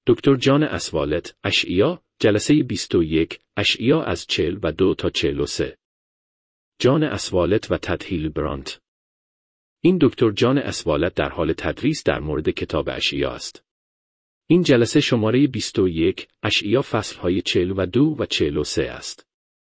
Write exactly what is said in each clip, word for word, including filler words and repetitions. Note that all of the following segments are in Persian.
دکتر جان اسوالت، اشعیا، جلسه بیست و یک، اشعیا از چهل و دو تا چهل و سه. جان اسوالت و تدهیل برانت. این دکتر جان اسوالت در حال تدریس در مورد کتاب اشعیا است. این جلسه شماره بیست و یک، اشعیا فصلهای چهل و دو و چهل و سه است.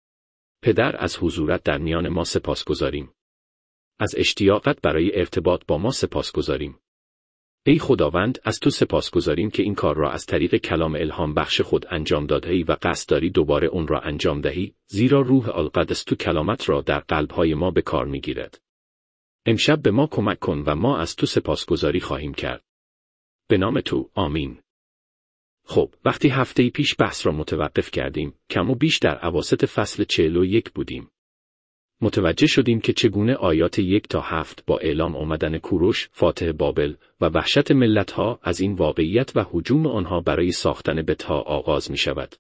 پدر، از حضورت در میان ما سپاسگزاریم. از اشتیاقت برای ارتباط با ما سپاسگزاریم. ای خداوند، از تو سپاسگزاریم که این کار را از طریق کلام الهام بخش خود انجام داده‌ای و قصد داری دوباره اون را انجام دهی، زیرا روح القدس تو کلامت را در قلب‌های ما به کار می‌گیرد. امشب به ما کمک کن و ما از تو سپاسگزاری خواهیم کرد. به نام تو، آمین. خب، وقتی هفته پیش بحث را متوقف کردیم، کم و بیش در اواسط فصل چهل و یک بودیم. متوجه شدیم که چگونه آیات یک تا هفت با اعلام آمدن کوروش، فاتح بابل و وحشت ملتها از این واقعیت و هجوم آنها برای ساختن بت‌ها آغاز می شود.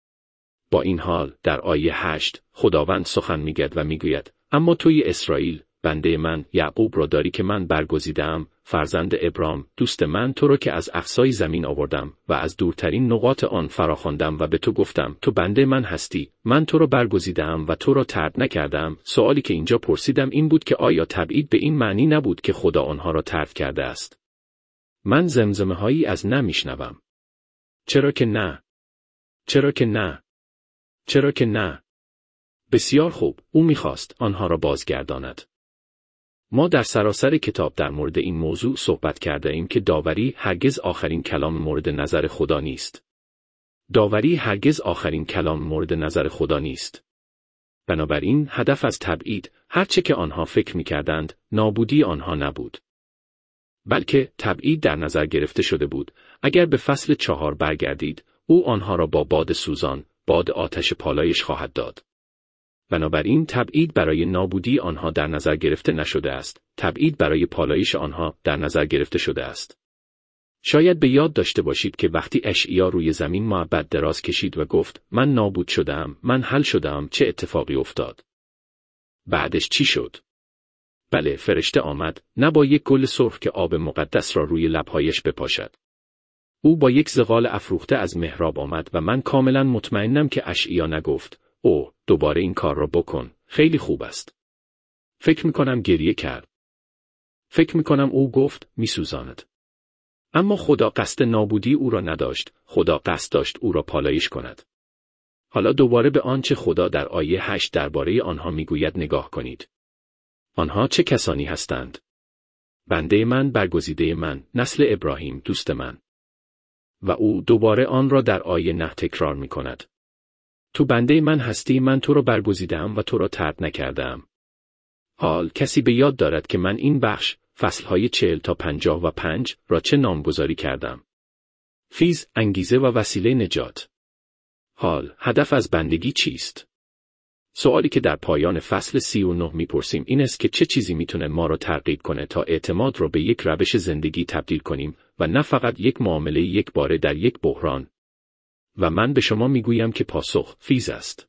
با این حال، در آیه هشت، خداوند سخن می‌گوید و می‌گوید: اما توی اسرائیل، بنده من، یعقوب را داری که من برگزیده‌ام، فرزند ابرام، دوست من، تو را که از اقصای زمین آوردم و از دورترین نقاط آن فراخواندم و به تو گفتم تو بنده من هستی، من تو را برگزیده‌ام و تو را طرد نکردم. سوالی که اینجا پرسیدم این بود که آیا تبعید به این معنی نبود که خدا آنها را طرد کرده است؟ من زمزمه‌هایی از نه میشنوم. چرا که نه؟ چرا که نه؟ چرا که نه؟ بسیار خوب، او می‌خواست آنها را بازگرداند. ما در سراسر کتاب در مورد این موضوع صحبت کرده ایم که داوری هرگز آخرین کلام مورد نظر خدا نیست. داوری هرگز آخرین کلام مورد نظر خدا نیست. بنابراین هدف از تبعید، هرچه که آنها فکر می‌کردند، نابودی آنها نبود. بلکه تبعید در نظر گرفته شده بود. اگر به فصل چهار برگردید، او آنها را با باد سوزان، باد آتش پالایش خواهد داد. بنابراین تبعید برای نابودی آنها در نظر گرفته نشده است، تبعید برای پالایش آنها در نظر گرفته شده است. شاید به یاد داشته باشید که وقتی اشعیا روی زمین معبد دراز کشید و گفت من نابود شدم، من حل شدم، چه اتفاقی افتاد؟ بعدش چی شد؟ بله، فرشته آمد، نه با یک گل سرخ که آب مقدس را روی لبهایش بپاشد. او با یک زغال افروخته از محراب آمد و من کاملا مطمئنم که اشعیا نگفت او دوباره این کار را بکن، خیلی خوب است. فکر میکنم گریه کرد. فکر میکنم او گفت میسوزاند. اما خدا قصد نابودی او را نداشت، خدا قصد داشت او را پالایش کند. حالا دوباره به آنچه خدا در آیه هشت درباره آنها میگوید نگاه کنید. آنها چه کسانی هستند؟ بنده من، برگزیده من، نسل ابراهیم، دوست من. و او دوباره آن را در آیه نه تکرار میکند. تو بنده من هستی، من تو را برگزیدم و تو را طرد نکردم. حال کسی به یاد دارد که من این بخش، فصلهای چهل تا پنجاه و پنج، را چه نامگذاری کردم؟ فیض، انگیزه و وسیله نجات. حال هدف از بندگی چیست؟ سوالی که در پایان فصل سی و نه میپرسیم این است که چه چیزی میتونه ما را ترغیب کنه تا اعتماد را به یک روش زندگی تبدیل کنیم و نه فقط یک معامله یک باره در یک بحران. و من به شما میگویم که پاسخ فیض است.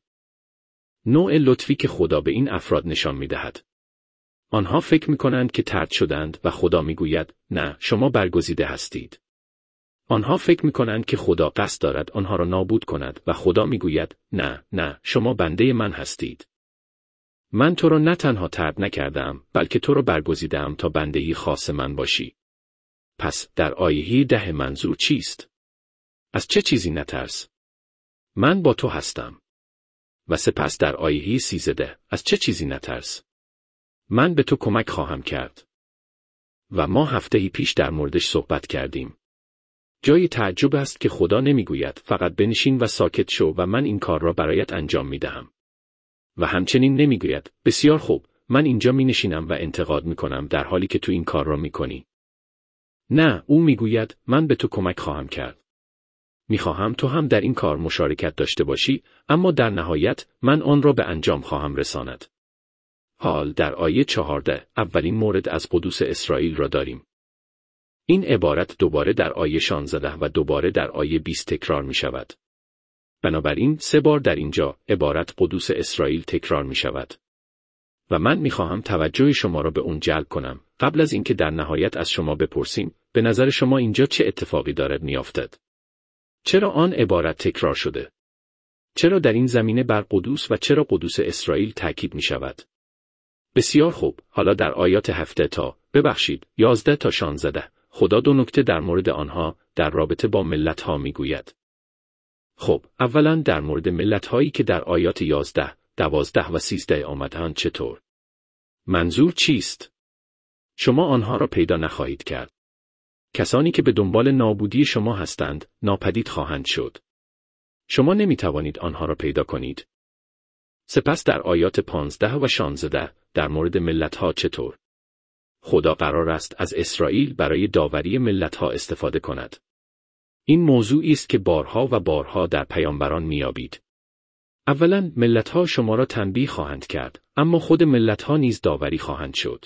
نوع لطفی که خدا به این افراد نشان میدهد. آنها فکر میکنند که طرد شدند و خدا میگوید نه، شما برگزیده هستید. آنها فکر میکنند که خدا قصد دارد آنها را نابود کند و خدا میگوید نه، نه، شما بنده من هستید. من تو را نه تنها طرد نکردم، بلکه تو را برگزیدم تا بندگی خاص من باشی. پس در آیه ده منظور چیست؟ از چه چیزی نترس؟ من با تو هستم. و سپس در آیه سیزده، از چه چیزی نترس؟ من به تو کمک خواهم کرد. و ما هفته‌ای پیش در موردش صحبت کردیم. جای تعجب است که خدا نمیگوید فقط بنشین و ساکت شو و من این کار را برایت انجام میدهم. و همچنین نمیگوید بسیار خوب، من اینجا می نشینم و انتقاد میکنم در حالی که تو این کار را میکنی. نه، او میگوید من به تو کمک خواهم کرد. میخواهم تو هم در این کار مشارکت داشته باشی، اما در نهایت من آن را به انجام خواهم رساند. حال در آیه چهارده اولین مورد از قدوس اسرائیل را داریم. این عبارت دوباره در آیه شانزده و دوباره در آیه بیست تکرار می شود. بنابراین سه بار در اینجا عبارت قدوس اسرائیل تکرار می شود. و من می خواهم توجه شما را به اون جلب کنم، قبل از اینکه در نهایت از شما بپرسیم، به نظر شما اینجا چه اتفاقی دارد می افتد؟ چرا آن عبارت تکرار شده؟ چرا در این زمینه بر قدوس و چرا قدوس اسرائیل تاکید می شود؟ بسیار خوب، حالا در آیات هفته تا ببخشید یازده تا شانزده خدا دو نکته در مورد آنها در رابطه با ملت‌ها می گوید. خب، اولا در مورد ملت‌هایی که در آیات یازده، دوازده و سیزده آمدند چطور؟ منظور چیست؟ شما آنها را پیدا نخواهید کرد. کسانی که به دنبال نابودی شما هستند، ناپدید خواهند شد. شما نمی توانید آنها را پیدا کنید. سپس در آیات پانزده و شانزده در مورد ملت‌ها چطور؟ خدا قرار است از اسرائیل برای داوری ملت‌ها استفاده کند. این موضوعی است که بارها و بارها در پیامبران می‌یابید. اولاً ملت‌ها شما را تنبیه خواهند کرد، اما خود ملت‌ها نیز داوری خواهند شد.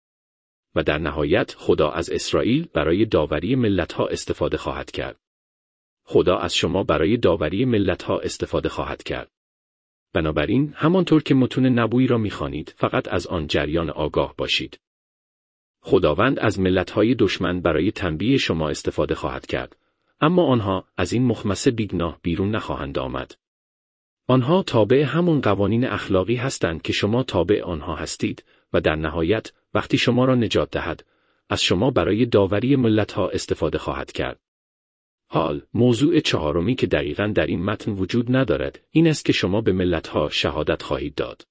و در نهایت خدا از اسرائیل برای داوری ملت‌ها استفاده خواهد کرد. خدا از شما برای داوری ملت‌ها استفاده خواهد کرد. بنابراین همانطور که متون نبوی را می‌خوانید، فقط از آن جریان آگاه باشید. خداوند از ملت‌های دشمن برای تنبیه شما استفاده خواهد کرد، اما آنها از این مخمصه بیگناه بیرون نخواهند آمد. آنها تابع همون قوانین اخلاقی هستند که شما تابع آنها هستید و در نهایت وقتی شما را نجات دهد، از شما برای داوری ملت‌ها استفاده خواهد کرد. حال، موضوع چهارمی که دقیقاً در این متن وجود ندارد، این است که شما به ملت‌ها شهادت خواهید داد.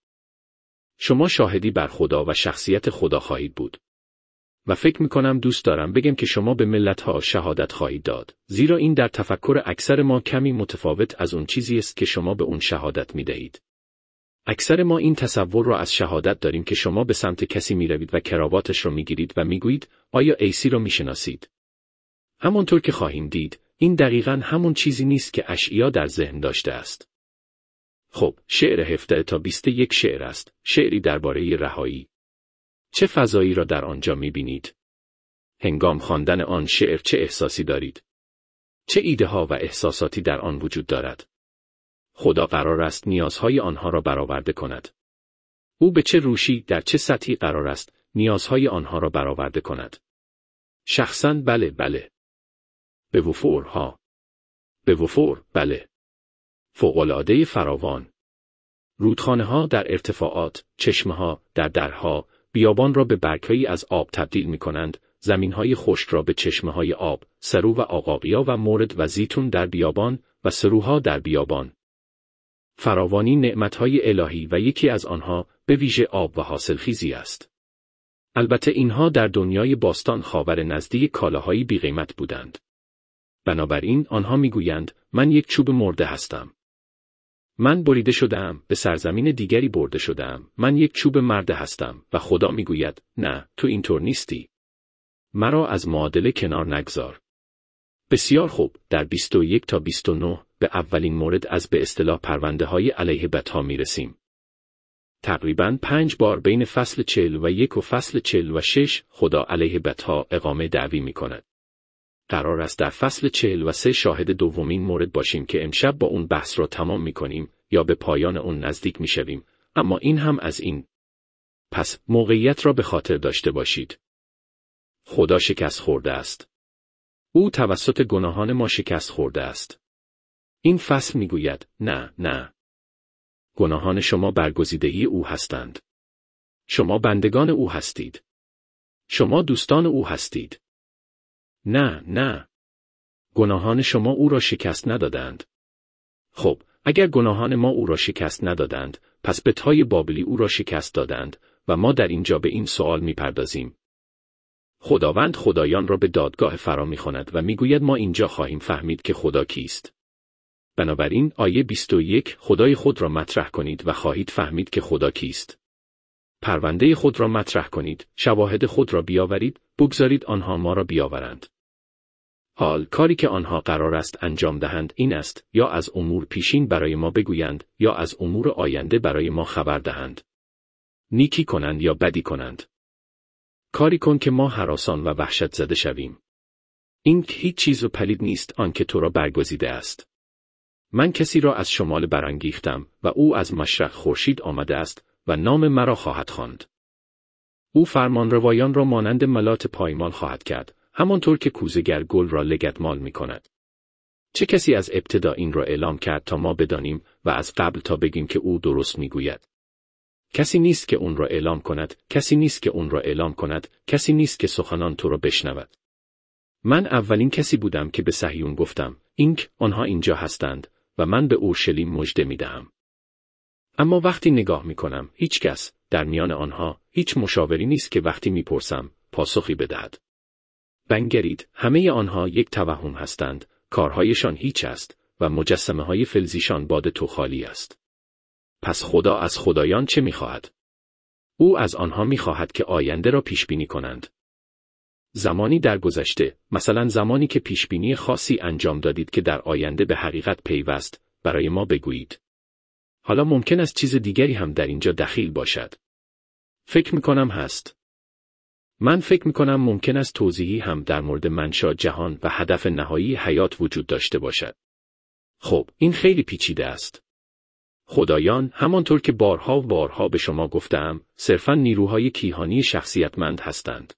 شما شاهدی بر خدا و شخصیت خدا خواهید بود. و فکر می‌کنم دوست دارم بگم که شما به ملت‌ها شهادت خواهید داد، زیرا این در تفکر اکثر ما کمی متفاوت از اون چیزی است که شما به اون شهادت می‌دهید. اکثر ما این تصور را از شهادت داریم که شما به سمت کسی می‌روید و کراواتش را می‌گیرید و می‌گویید آیا ایسی را می‌شناسید؟ همانطور که خواهیم دید، این دقیقاً همون چیزی نیست که اشعیا در ذهن داشته است. خب، شعر هفده تا بیست و یک شعر است، شعری درباره رهایی. چه فضایی را در آنجا می‌بینید؟ هنگام خواندن آن شعر چه احساسی دارید؟ چه ایده‌ها و احساساتی در آن وجود دارد؟ خدا قرار است نیازهای آنها را برآورده کند. او به چه روشی در چه سطحی قرار است نیازهای آنها را برآورده کند؟ شخصاً بله بله. به وفور ها. به وفور بله. فوق‌العاده فراوان. رودخانه ها در ارتفاعات، چشمه ها در درها، بیابان را به برگ‌هایی از آب تبدیل می کنند، زمین‌های خشک را به چشمه‌های آب، سرو و آقاقیا و مورد و زیتون در بیابان و سروها در بیابان. فراوانی نعمت‌های الهی و یکی از آنها به ویژه آب و حاصلخیزی است. البته اینها در دنیای باستان خاور نزدیک کالاهایی بی‌قیمت بودند. بنابراین آنها می‌گویند من یک چوب مرده هستم. من بریده شده‌ام، به سرزمین دیگری برده شده‌ام. من یک چوب مرده هستم و خدا میگوید نه، تو اینطور نیستی. مرا از معادله کنار نگذار. بسیار خوب، در بیست و یک تا بیست و نه به اولین مورد از به اصطلاح پرونده‌های علیه بت‌ها میرسیم. تقریباً پنج بار بین فصل چهل و یک و فصل چهل و شش خدا علیه بت‌ها اقامه دعوی میکند. قرار است در فصل چهل و سه شاهد دومین مورد باشیم که امشب با اون بحث را تمام می‌کنیم یا به پایان اون نزدیک می‌شویم، اما این هم از این. پس موقعیت را به خاطر داشته باشید. خدا شکست خورده است. او توسط گناهان ما شکست خورده است. این فصل می‌گوید نه، نه. گناهان شما برگزیدگی او هستند. شما بندگان او هستید. شما دوستان او هستید. نه، نه. گناهان شما او را شکست ندادند. خب، اگر گناهان ما او را شکست ندادند، پس بت‌های بابلی او را شکست دادند و ما در اینجا به این سوال می‌پردازیم. خداوند خدایان را به دادگاه فرا می‌خواند و می‌گوید ما اینجا خواهیم فهمید که خدا کیست. بنابراین آیه بیست و یک خدای خود را مطرح کنید و خواهید فهمید که خدا کیست. پرونده خود را مطرح کنید، شواهد خود را بیاورید، بگذارید آنها ما را بیاورند. حال کاری که آنها قرار است انجام دهند این است یا از امور پیشین برای ما بگویند یا از امور آینده برای ما خبر دهند. نیکی کنند یا بدی کنند. کاری کن که ما هراسان و وحشت زده شویم. این هیچ چیز و پلید نیست آنکه تو را برگزیده است. من کسی را از شمال برانگیختم و او از مشرق خورشید آمده است و نام مرا خواهد خواند. او فرمانروایان را مانند ملات پایمال خواهد کرد، همانطور که کوزه‌گر گل را لگدمال می کند. چه کسی از ابتدا این را اعلام کرد تا ما بدانیم و از قبل تا بگیم که او درست میگوید؟ کسی نیست که اون را اعلام کند، کسی نیست که اون را اعلام کند، کسی نیست که سخنان تو را بشنود. من اولین کسی بودم که به صهیون گفتم، اینک آنها اینجا هستند و من به اورشلیم مژده میدهم. اما وقتی نگاه میکنم، هیچ کس در میان آنها، هیچ مشاوری نیست که وقتی میپرسم پاسخی بدهد. بنگرید، همه آنها یک توهم هستند، کارهایشان هیچ است و مجسمه های فلزیشان باد تو خالی است. پس خدا از خدایان چه میخواهد؟ او از آنها میخواهد که آینده را پیش بینی کنند. زمانی در گذشته، مثلا زمانی که پیش بینی خاصی انجام دادید که در آینده به حقیقت پیوست، برای ما بگویید. حالا ممکن است چیز دیگری هم در اینجا دخیل باشد. فکر میکنم هست. من فکر میکنم ممکن است توضیحی هم در مورد منشأ جهان و هدف نهایی حیات وجود داشته باشد. خب، این خیلی پیچیده است. خدایان، همانطور که بارها و بارها به شما گفتم، صرفاً نیروهای کیهانی شخصیتمند هستند.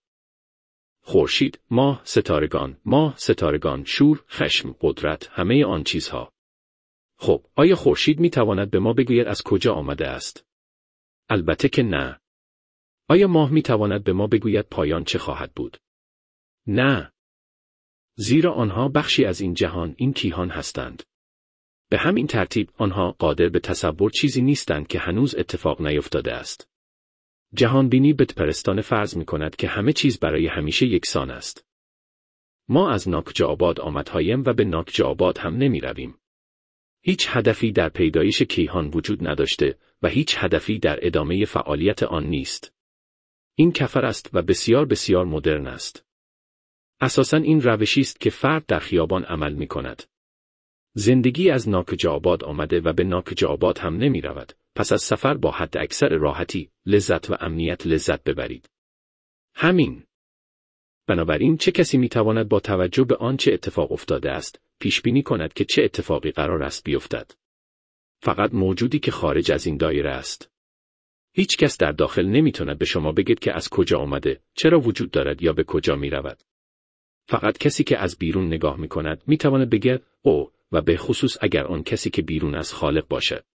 خورشید، ماه، ستارگان، ماه، ستارگان، شور، خشم، قدرت، همه آن چیزها. خب، آیا خورشید میتواند به ما بگوید از کجا آمده است؟ البته که نه. آیا ماه میتواند به ما بگوید پایان چه خواهد بود؟ نه. زیرا آنها بخشی از این جهان، این کیهان هستند. به همین ترتیب آنها قادر به تصور چیزی نیستند که هنوز اتفاق نیفتاده است. جهانبینی بتپرستانه فرض می کند که همه چیز برای همیشه یکسان است. ما از ناکجا آباد آمدهایم و به ناکجا آباد هم نمی رویم. هیچ هدفی در پیدایش کیهان وجود نداشته و هیچ هدفی در ادامه فعالیت آن نیست. این کفر است و بسیار بسیار مدرن است. اساساً این روشی است که فرد در خیابان عمل می کند. زندگی از ناکجا آباد آمده و به ناکجا آباد هم نمی رود. پس از سفر با حد اکثر راحتی، لذت و امنیت لذت ببرید. همین. بنابراین چه کسی می تواند با توجه به آنچه اتفاق افتاده است، پیش بینی کند که چه اتفاقی قرار است بیفتد؟ فقط موجودی که خارج از این دایره است. هیچ کس در داخل نمی تواند به شما بگید که از کجا آمده، چرا وجود دارد یا به کجا می رود. فقط کسی که از بیرون نگاه می کند می تواند بگه او، و به خصوص اگر آن کسی که بیرون از خالق باشد.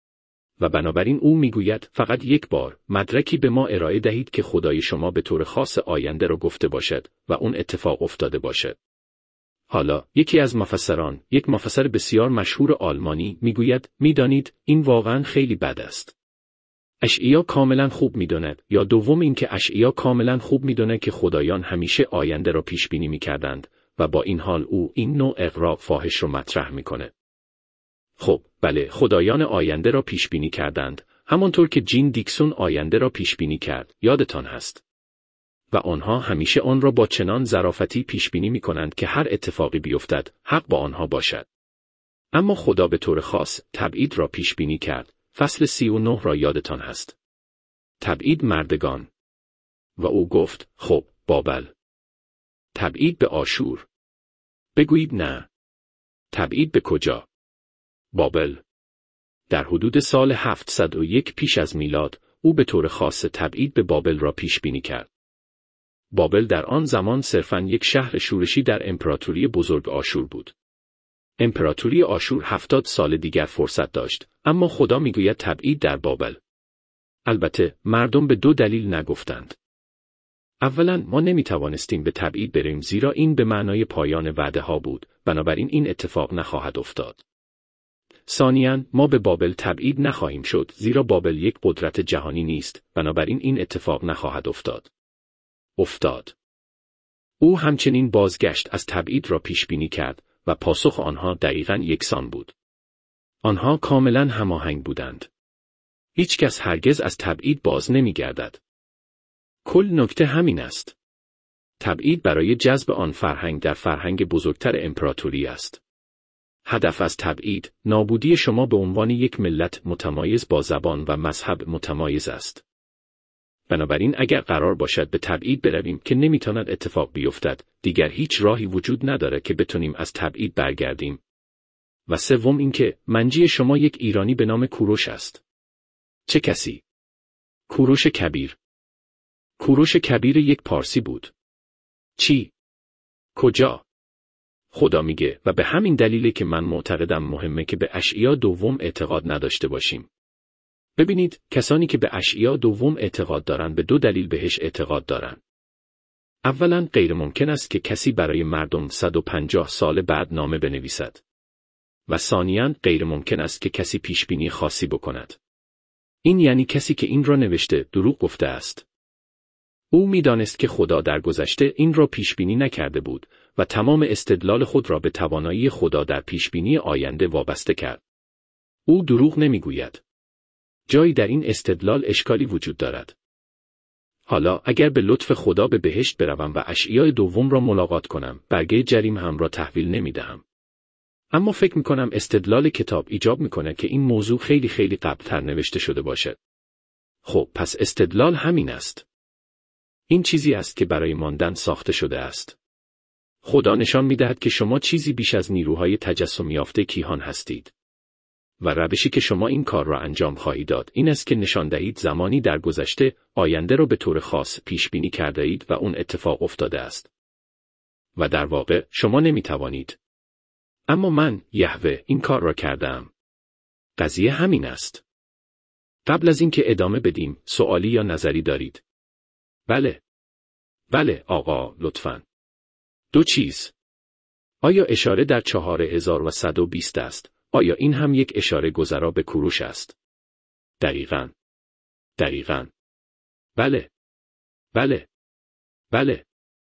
و بنابراین او میگوید فقط یک بار مدرکی به ما ارائه دهید که خدای شما به طور خاص آینده را گفته باشد و اون اتفاق افتاده باشد. حالا یکی از مفسران، یک مفسر بسیار مشهور آلمانی میگوید میدانید این واقعا خیلی بد است. اشعیا کاملا خوب میداند، یا دوم اینکه اشعیا کاملا خوب میداند که خدایان همیشه آینده را پیش بینی میکردند و با این حال او این نوع اغراق فاحش رو مطرح میکنه. خب، بله، خدایان آینده را پیش بینی کردند، همانطور که جین دیکسون آینده را پیش بینی کرد، یادتان هست. و آنها همیشه آن را با چنان ظرافتی پیش بینی میکنند که هر اتفاقی بیفتد، حق با آنها باشد. اما خدا به طور خاص تبعید را پیش بینی کرد، فصل سی و نه را یادتان هست. تبعید مردگان. و او گفت، خب، بابل. تبعید به آشور. بگویید نه. تبعید به کجا؟ بابل. در حدود سال هفتصد و یک پیش از میلاد، او به طور خاص تبعید به بابل را پیش بینی کرد. بابل در آن زمان صرفاً یک شهر شورشی در امپراتوری بزرگ آشور بود. امپراتوری آشور هفتاد سال دیگر فرصت داشت، اما خدا میگوید تبعید در بابل. البته مردم به دو دلیل نگفتند. اولاً ما نمیتوانستیم به تبعید بریم زیرا این به معنای پایان وعده ها بود، بنابراین این اتفاق نخواهد افتاد. ثانیاً ما به بابل تبعید نخواهیم شد زیرا بابل یک قدرت جهانی نیست، بنابراین این اتفاق نخواهد افتاد. افتاد. او همچنین بازگشت از تبعید را پیش بینی کرد و پاسخ آنها دقیقاً یکسان بود. آنها کاملاً هماهنگ بودند. هیچ کس هرگز از تبعید باز نمیگردد. کل نکته همین است. تبعید برای جذب آن فرهنگ در فرهنگ بزرگتر امپراتوری است. هدف از تبعید، نابودی شما به عنوان یک ملت متمایز با زبان و مذهب متمایز است. بنابراین اگر قرار باشد به تبعید برویم که نمیتواند اتفاق بیفتد، دیگر هیچ راهی وجود نداره که بتونیم از تبعید برگردیم. و سوم اینکه منجی شما یک ایرانی به نام کوروش است. چه کسی؟ کوروش کبیر. کوروش کبیر یک پارسی بود. چی؟ کجا؟ خدا میگه و به همین دلیله که من معتقدم مهمه که به اشعیا دوم اعتقاد نداشته باشیم. ببینید، کسانی که به اشعیا دوم اعتقاد دارن به دو دلیل بهش اعتقاد دارن. اولاً غیر ممکن است که کسی برای مردم صد و پنجاه سال بعد نامه بنویسد. و ثانیاً غیر ممکن است که کسی پیشبینی خاصی بکند. این یعنی کسی که این را نوشته دروغ گفته است. او می‌دانست که خدا در گذشته این را پیشبینی نکرده بود و تمام استدلال خود را به توانایی خدا در پیشبینی آینده وابسته کرد. او دروغ نمیگوید. جایی در این استدلال اشکالی وجود دارد. حالا اگر به لطف خدا به بهشت بروم و اشعیا دوم را ملاقات کنم، برگه جریم هم را تحویل نمیدهم. اما فکر میکنم استدلال کتاب ایجاب میکنه که این موضوع خیلی خیلی قبلتر نوشته شده باشد. خب پس استدلال همین است. این چیزی است که برای ماندن ساخته شده است. خدا نشان میدهد که شما چیزی بیش از نیروهای تجسم یافته کیهان هستید. و روشی که شما این کار را انجام خواهید داد این است که نشان دهید زمانی در گذشته آینده را به طور خاص پیش بینی کرده اید و اون اتفاق افتاده است. و در واقع شما نمی توانید. اما من، یهوه، این کار را کردم. قضیه همین است. قبل از اینکه ادامه بدیم، سوالی یا نظری دارید؟ بله. بله، آقا، لطفاً. دو چیز. آیا اشاره در چهار هزار و صد و بیست است؟ آیا این هم یک اشاره گذرا به کوروش است؟ دقیقاً. دقیقاً. بله. بله. بله.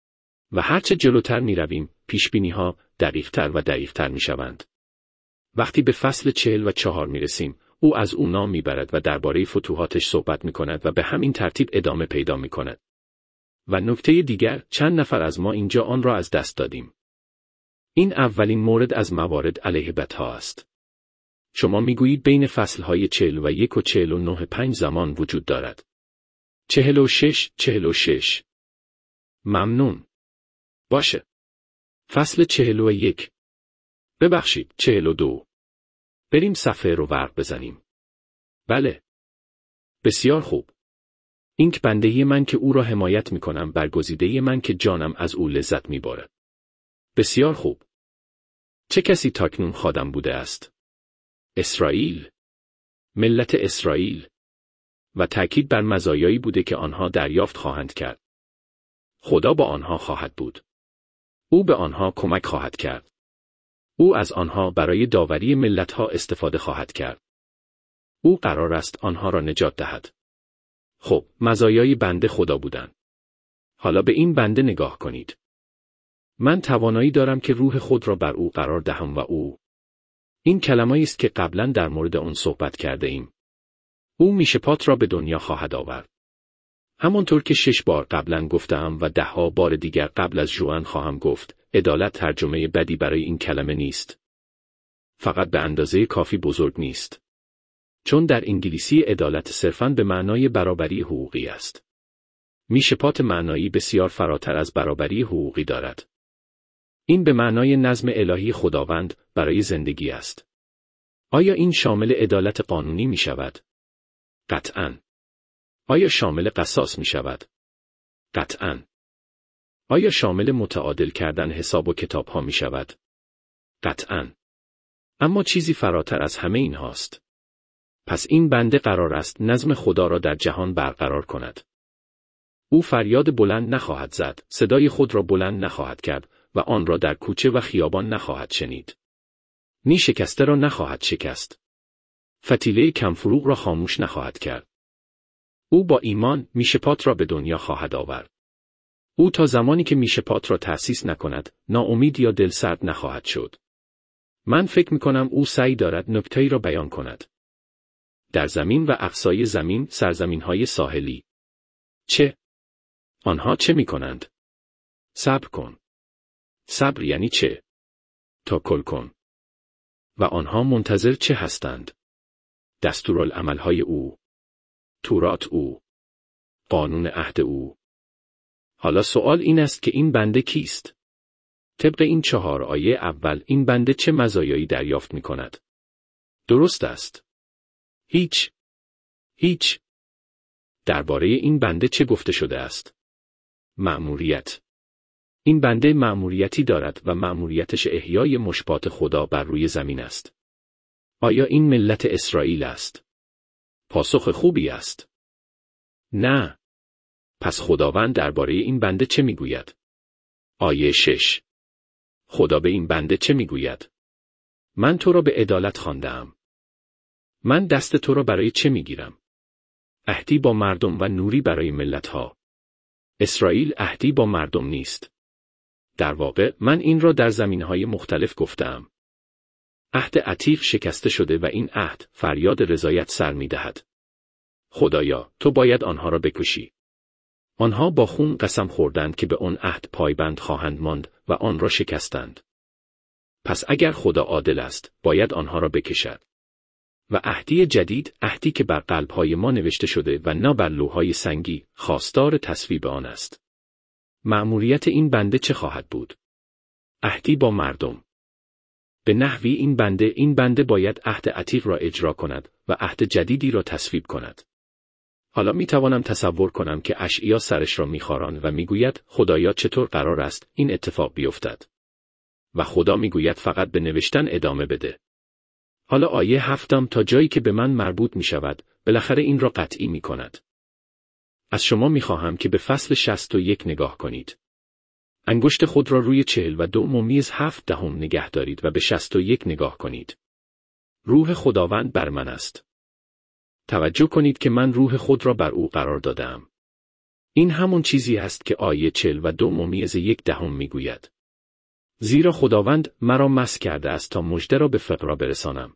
و هرچه جلوتر می رویم، پیشبینی ها دقیق‌تر و دقیق‌تر می شوند. وقتی به فصل چهل و چهار می رسیم، او از او نام می برد و درباره فتوحاتش صحبت می کند و به همین ترتیب ادامه پیدا می کند. و نکته دیگر، چند نفر از ما اینجا آن را از دست دادیم. این اولین مورد از موارد علیه بت‌ها است. شما میگویید بین فصلهای چهل و یک و چهل و نه پنج زمان وجود دارد. چهل و شش، چهل و شش. ممنون. باشه. فصل چهل و یک. ببخشید، چهل و دو. بریم صفحه رو ورق بزنیم. بله. بسیار خوب. اینک بندهی من که او را حمایت می کنم برگزیده من که جانم از او لذت می بارد. بسیار خوب. چه کسی تاکنون خادم بوده است؟ اسرائیل. ملت اسرائیل. و تأکید بر مزایایی بوده که آنها دریافت خواهند کرد. خدا با آنها خواهد بود. او به آنها کمک خواهد کرد. او از آنها برای داوری ملتها استفاده خواهد کرد. او قرار است آنها را نجات دهد. خب، مزایای بنده خدا بودن. حالا به این بنده نگاه کنید. من توانایی دارم که روح خود را بر او قرار دهم و او. این کلمه‌ای است که قبلا در مورد آن صحبت کرده ایم. او میشپات را به دنیا خواهد آورد. همانطور که شش بار قبلا گفتم و دهها بار دیگر قبل از ژوئن خواهم گفت، عدالت ترجمه بدی برای این کلمه نیست. فقط به اندازه کافی بزرگ نیست. چون در انگلیسی عدالت صرفاً به معنای برابری حقوقی است. میشپات معنایی بسیار فراتر از برابری حقوقی دارد. این به معنای نظم الهی خداوند برای زندگی است. آیا این شامل عدالت قانونی می شود؟ قطعاً. آیا شامل قصاص می شود؟ قطعاً. آیا شامل متعادل کردن حساب و کتاب ها می شود؟ قطعاً. اما چیزی فراتر از همه این هاست. پس این بنده قرار است نظم خدا را در جهان برقرار کند. او فریاد بلند نخواهد زد، صدای خود را بلند نخواهد کرد و آن را در کوچه و خیابان نخواهد شنید. نی شکسته را نخواهد شکست. فتیله کمفروغ را خاموش نخواهد کرد. او با ایمان میشپات را به دنیا خواهد آورد. او تا زمانی که میشپات را تأسیس نکند، ناامید یا دلسرد نخواهد شد. من فکر میکنم او سعی دارد نکته‌ای را بیان کند. در زمین و اقصای زمین، سرزمین‌های ساحلی. چه؟ آنها چه میکنند؟ صبر کن. صبر یعنی چه؟ توکل کن. و آنها منتظر چه هستند؟ دستورالعمل‌های او. تورات او. قانون عهد او. حالا سوال این است که این بنده کیست؟ طبق این چهار آیه اول این بنده چه مزایایی دریافت می کند؟ درست است. هیچ. هیچ. درباره این بنده چه گفته شده است؟ مأموریت. این بنده مأموریتی دارد و مأموریتش احیای مشبات خدا بر روی زمین است. آیا این ملت اسرائیل است؟ پاسخ خوبی است. نه. پس خداوند درباره این بنده چه میگوید؟ آیه شش. خدا به این بنده چه میگوید؟ من تو را به عدالت خوانده‌ام. من دست تو را برای چه میگیرم؟ عهدی با مردم و نوری برای ملتها. اسرائیل عهدی با مردم نیست. در واقع من این را در زمینهای مختلف گفتم. عهد عتیق شکسته شده و این عهد فریاد رضایت سر می‌دهد. خدایا، تو باید آنها را بکشی. آنها با خون قسم خوردند که به آن عهد پایبند خواهند ماند و آن را شکستند. پس اگر خدا عادل است، باید آنها را بکشد. و عهدی جدید، عهدی که بر قلب‌های ما نوشته شده و نه بر لوح‌های سنگی، خواستار تصویب آن است. مأموریت این بنده چه خواهد بود؟ عهدی با مردم. به نحوی این بنده این بنده باید عهد عتیق را اجرا کند و عهد جدیدی را تصویب کند. حالا می توانم تصور کنم که اشعیا سرش را می‌خاراند و میگوید خدایا چطور قرار است این اتفاق بیفتد؟ و خدا میگوید فقط به نوشتن ادامه بده. حالا آیه هفتم تا جایی که به من مربوط می شود، بالاخره این را قطعی می کند. از شما می خواهم که به فصل شصت و یک نگاه کنید. انگشت خود را روی چهل و دو ممیز هفت دهم نگه دارید و به شصت و یک نگاه کنید. روح خداوند بر من است. توجه کنید که من روح خود را بر او قرار دادم. این همون چیزی است که آیه چهل و دو ممیز یک دهم می گوید. زیرا خداوند مرا مس کرده است تا مژده را به فقرا برسانم.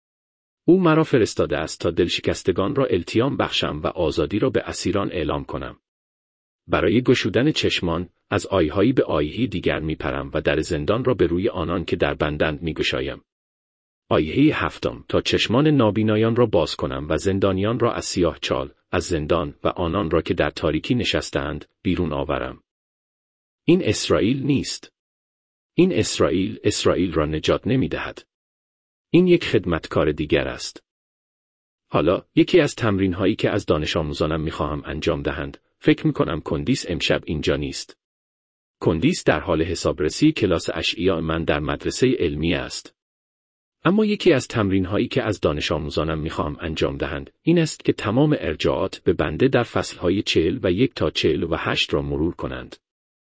او مرا فرستاده است تا دلشکستگان را التیام بخشم و آزادی را به اسیران اعلام کنم. برای گشودن چشمان، از آیهایی به آیهی دیگر می پرم و در زندان را به روی آنان که در بندند می گشایم. آیه هفتم تا چشمان نابینایان را باز کنم و زندانیان را از سیاه چال، از زندان و آنان را که در تاریکی نشستند، بیرون آورم. این اسرائیل نیست. این اسرائیل اسرائیل را نجات نمی دهد. این یک خدمتکار دیگر است. حالا یکی از تمرین هایی که از دانش آموزانم می خواهم انجام دهند، فکر می کنم کندیس امشب اینجا نیست. کندیس در حال حسابرسی کلاس اشعیا من در مدرسه علمی است. اما یکی از تمرین هایی که از دانش آموزانم می خواهم انجام دهند، این است که تمام ارجاعات به بنده در فصل های چهل و یک تا چهل و هشت را مرور کنند.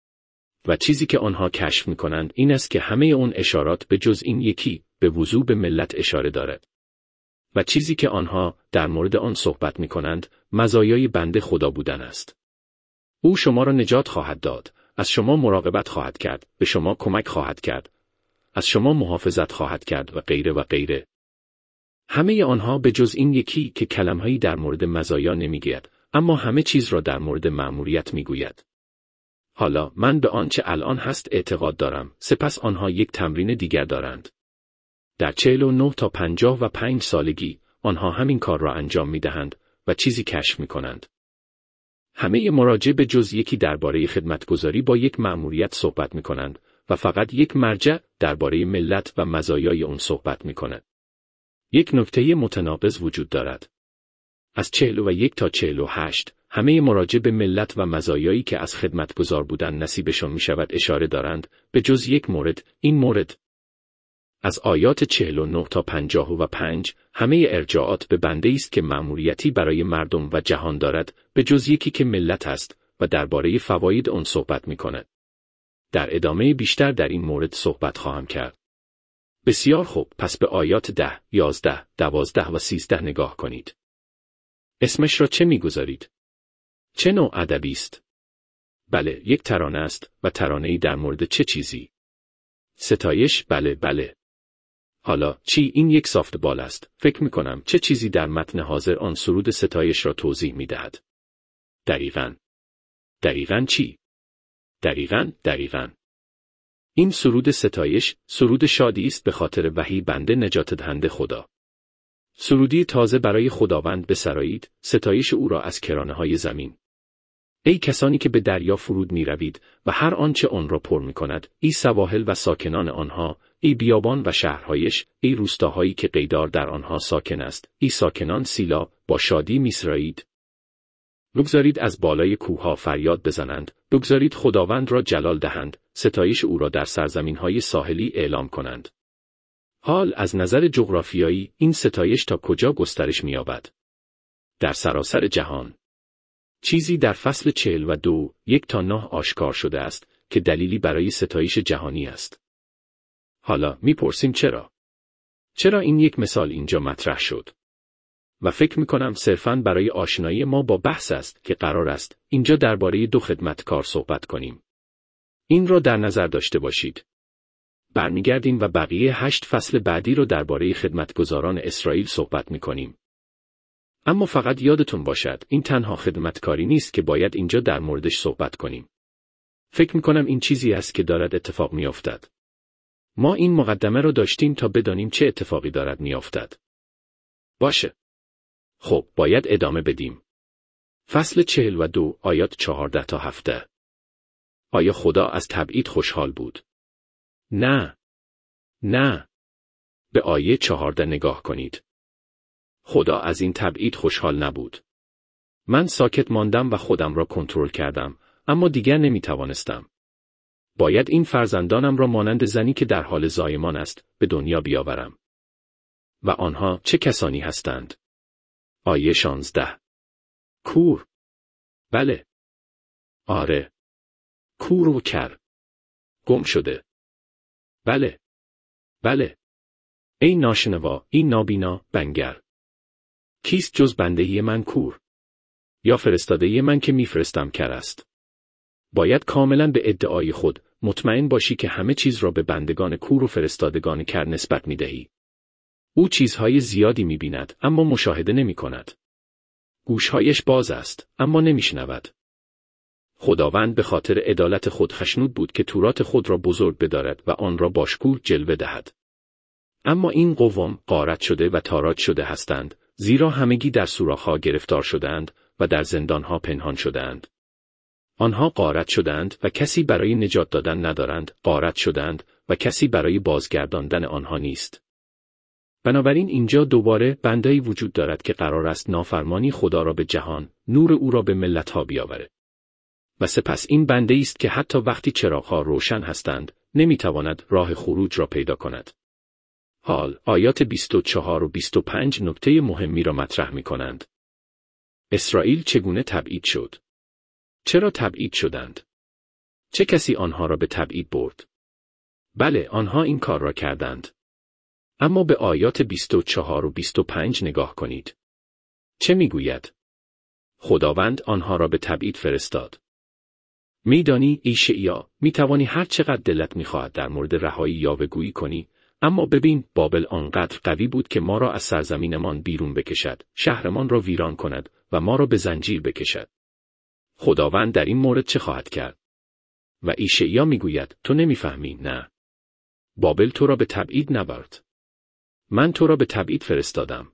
و چیزی که آنها کشف می کنند این است که همه اون اشارات به جز این یکی به وضوح به ملت اشاره دارد. و چیزی که آنها در مورد آن صحبت می کنند مزایای بنده خدا بودن است. او شما را نجات خواهد داد، از شما مراقبت خواهد کرد، به شما کمک خواهد کرد، از شما محافظت خواهد کرد و غیره و غیره. همه آنها به جز این یکی که کلمه‌ای در مورد مزایا نمیگوید، اما همه چیز را در مورد مأموریت میگوید. حالا من به آنچه الان هست اعتقاد دارم، سپس آنها یک تمرین دیگر دارند. در چهل و نه تا پنجاه و پنج سالگی، آنها همین کار را انجام می دهند و چیزی کشف می کنند. همه مراجع به جز یکی درباره خدمتگزاری با یک مأموریت صحبت می کنند و فقط یک مرجع درباره ملت و مزایای اون صحبت می کند. یک نکته متناقض وجود دارد. از چهل و یک تا چهل و هشت، همه مراجع به ملت و مزایایی که از خدمتگزار بودن نصیبشان می شود اشاره دارند، به جز یک مورد، این مورد. از آیات چهل و نه تا پنجاه و پنج، همه ارجاعات به بنده است که مأموریتی برای مردم و جهان دارد، به جز یکی که ملت است و درباره فواید آن صحبت می کند. در ادامه بیشتر در این مورد صحبت خواهم کرد. بسیار خوب، پس به آیات ده، یازده، دوازده و سیزده نگاه کنید. اسمش را چه می‌گذارید؟ چه نوع ادبی است؟ بله، یک ترانه است و ترانه‌ای در مورد چه چیزی؟ ستایش، بله بله. حالا چی؟ این یک سافتبال است. فکر می‌کنم چه چیزی در متن حاضر آن سرود ستایش را توضیح می‌دهد. دقیقاً. دقیقاً چی؟ دقیقاً، دقیقاً. این سرود ستایش، سرود شادی است به خاطر وحی بنده نجات دهنده خدا. سرودی تازه برای خداوند بسرایید، ستایش او را از کرانه‌های زمین. ای کسانی که به دریا فرود می روید و هر آنچه آن را پر می کند، ای سواحل و ساکنان آنها، ای بیابان و شهرهایش، ای روستاهایی که قیدار در آنها ساکن است، ای ساکنان سیلا، با شادی می سرایید. بگذارید از بالای کوهها فریاد بزنند، بگذارید خداوند را جلال دهند، ستایش او را در سرزمین‌های ساحلی اعلام کنند. حال از نظر جغرافیایی این ستایش تا کجا گسترش می‌یابد؟ در سراسر جهان. چیزی در فصل چهل و دو یک تا نه آشکار شده است که دلیلی برای ستایش جهانی است. حالا می‌پرسیم چرا؟ چرا این یک مثال اینجا مطرح شد؟ و فکر می‌کنم صرفاً برای آشنایی ما با بحث است که قرار است اینجا درباره دو خدمتکار صحبت کنیم. این را در نظر داشته باشید. برمیگردیم و بقیه هشت فصل بعدی را درباره خدمتگزاران اسرائیل صحبت می‌کنیم. اما فقط یادتون باشد این تنها خدمتکاری نیست که باید اینجا در موردش صحبت کنیم. فکر می‌کنم این چیزی است که دارد اتفاق می‌افتد. ما این مقدمه را داشتیم تا بدانیم چه اتفاقی دارد می‌افتد. باشه. خب باید ادامه بدیم. فصل چهل و دو آیات چهارده تا هفده. آیا خدا از تبعید خوشحال بود؟ نه. نه. به آیه چهارده نگاه کنید. خدا از این تبعید خوشحال نبود. من ساکت ماندم و خودم را کنترل کردم، اما دیگر نمی توانستم. باید این فرزندانم را مانند زنی که در حال زایمان است، به دنیا بیاورم. و آنها چه کسانی هستند؟ آیه شانزده. کور. بله. آره. کور و کر. گم شده. بله. بله. ای ناشنوا، این نابینا، بنگر. کیست جز بندهی من کور؟ یا فرستاده من که میفرستم کر است؟ باید کاملا به ادعای خود مطمئن باشی که همه چیز را به بندگان کور و فرستادگان کر نسبت میدهی. او چیزهای زیادی می‌بیند اما مشاهده نمی‌کند. گوشهایش باز است اما نمی‌شنود. خداوند به خاطر عدالت خود خشنود بود که تورات خود را بزرگ بدارد و آن را باشکوه جلوه دهد. اما این قوم غارت شده و تاراج شده هستند، زیرا همگی در سوراخ‌ها گرفتار شدند و در زندان‌ها پنهان شدند. آنها غارت شدند و کسی برای نجات دادن ندارند، غارت شدند و کسی برای بازگرداندن آنها نیست. بنابراین اینجا دوباره بنده‌ای وجود دارد که قرار است نافرمانی خدا را به جهان، نور او را به ملت‌ها بیاورد. و سپس این بنده‌ای است که حتی وقتی چراغ‌ها روشن هستند، نمی‌تواند راه خروج را پیدا کند. حال آیات بیست و چهار و بیست و پنج نکته مهمی را مطرح می‌کنند. اسرائیل چگونه تبعید شد؟ چرا تبعید شدند؟ چه کسی آنها را به تبعید برد؟ بله، آنها این کار را کردند. اما به آیات بیست و چهار و بیست و پنج نگاه کنید. چه میگوید؟ خداوند آنها را به تبعید فرستاد. میدانی ایشعیا، میتوانی هر چقدر دلت میخواهد در مورد رهایی یاوه‌گویی کنی، اما ببین بابل آنقدر قوی بود که ما را از سرزمینمان بیرون بکشد، شهرمان را ویران کند و ما را به زنجیر بکشد. خداوند در این مورد چه خواهد کرد؟ و ایشعیا میگوید تو نمیفهمی. نه. بابل تو را به تبعید نبرد. من تو را به تبعید فرستادم.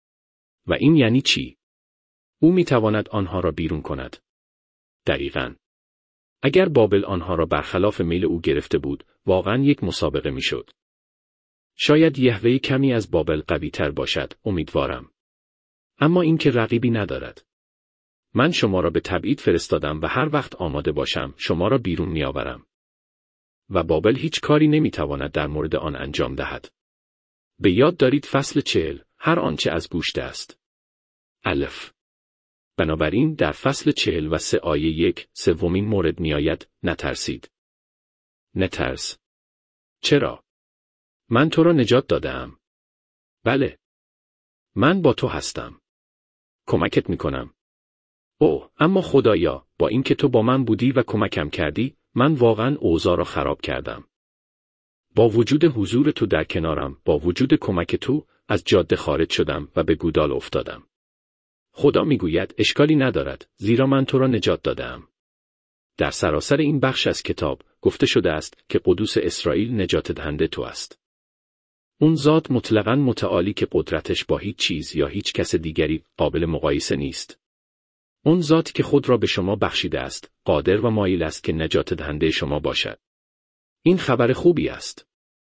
و این یعنی چی؟ او میتواند آنها را بیرون کند. دقیقاً. اگر بابل آنها را برخلاف میل او گرفته بود، واقعاً یک مسابقه میشد. شاید یهوه کمی از بابل قوی تر باشد، امیدوارم. اما این که رقیبی ندارد. من شما را به تبعید فرستادم و هر وقت آماده باشم شما را بیرون میآورم. و بابل هیچ کاری نمیتواند در مورد آن انجام دهد. به یاد دارید فصل چهل، هر آنچه از گوشت است. الف. بنابراین در فصل چهل و سه آیه یک سومین مورد میآید، نترسید. نترس. چرا؟ من تو را نجات دادم. بله. من با تو هستم. کمکت میکنم. اوه، اما خدایا، با اینکه تو با من بودی و کمکم کردی، من واقعا اوضاع را خراب کردم. با وجود حضور تو در کنارم، با وجود کمک تو، از جاده خارج شدم و به گودال افتادم. خدا میگوید اشکالی ندارد، زیرا من تو را نجات دادم. در سراسر این بخش از کتاب گفته شده است که قدوس اسرائیل نجات دهنده تو است. اون ذات مطلقاً متعالی که قدرتش با هیچ چیز یا هیچ کس دیگری قابل مقایسه نیست. اون ذاتی که خود را به شما بخشیده است، قادر و مایل است که نجات دهنده شما باشد. این خبر خوبی است.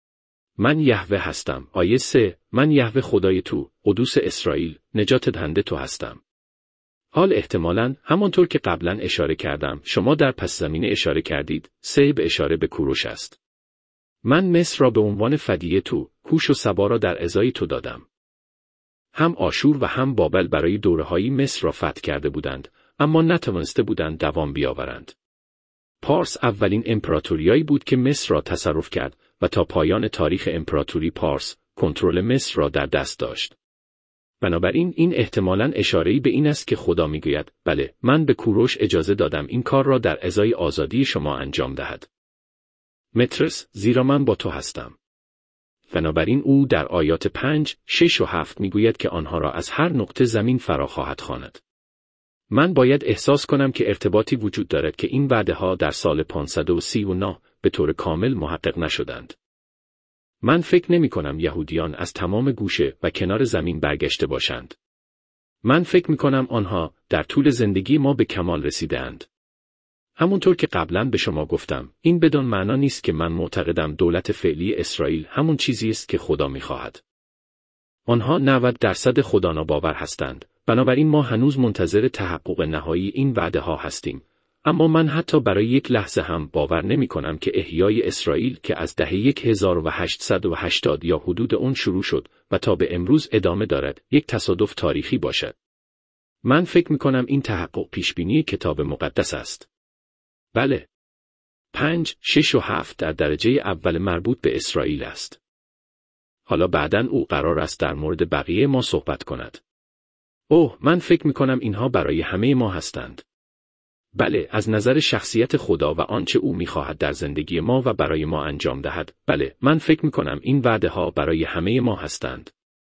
من یهوه هستم. آیه سه، من یهوه خدای تو، قدوس اسرائیل، نجات دهنده تو هستم. حال احتمالاً همانطور که قبلاً اشاره کردم شما در پس زمینه اشاره کردید، سه به اشاره به کوروش است. من مصر را به عنوان فدیه تو، هوش و صبا را در ازای تو دادم. هم آشور و هم بابل برای دوره‌هایی مصر را فتح کرده بودند، اما نتوانسته بودند دوام بیاورند. پارس اولین امپراتوریایی بود که مصر را تصرف کرد و تا پایان تاریخ امپراتوری پارس، کنترل مصر را در دست داشت. بنابراین این احتمالاً اشاره‌ای به این است که خدا میگوید، بله، من به کوروش اجازه دادم این کار را در ازای آزادی شما انجام دهد. مترس، زیرا من با تو هستم. بنابراین او در آیات پنج، شش و هفت میگوید که آنها را از هر نقطه زمین فرا خواهد خواند. من باید احساس کنم که ارتباطی وجود دارد که این وعده ها در سال پانصد و سی و نه به طور کامل محقق نشدند. من فکر نمی کنم یهودیان از تمام گوشه و کنار زمین برگشته باشند. من فکر می کنم آنها در طول زندگی ما به کمال رسیدند. همونطور که قبلا به شما گفتم، این بدان معنا نیست که من معتقدم دولت فعلی اسرائیل همون چیزی است که خدا می خواهد. آنها نود درصد خداناباور هستند، بنابراین ما هنوز منتظر تحقق نهایی این وعده ها هستیم. اما من حتی برای یک لحظه هم باور نمی کنم که احیای اسرائیل که از دهه هزار و هشتصد و هشتاد یا حدود اون شروع شد و تا به امروز ادامه دارد، یک تصادف تاریخی باشد. من فکر می کنم این تحقق پیشبینی کتاب مقدس است. بله. پنج، شش و هفت در درجه اول مربوط به اسرائیل است. حالا بعداً او قرار است در مورد بقیه ما صحبت کند. اوه، من فکر می کنم اینها برای همه ما هستند. بله، از نظر شخصیت خدا و آنچه او می‌خواهد در زندگی ما و برای ما انجام دهد، بله، من فکر می‌کنم این وعده ها برای همه ما هستند.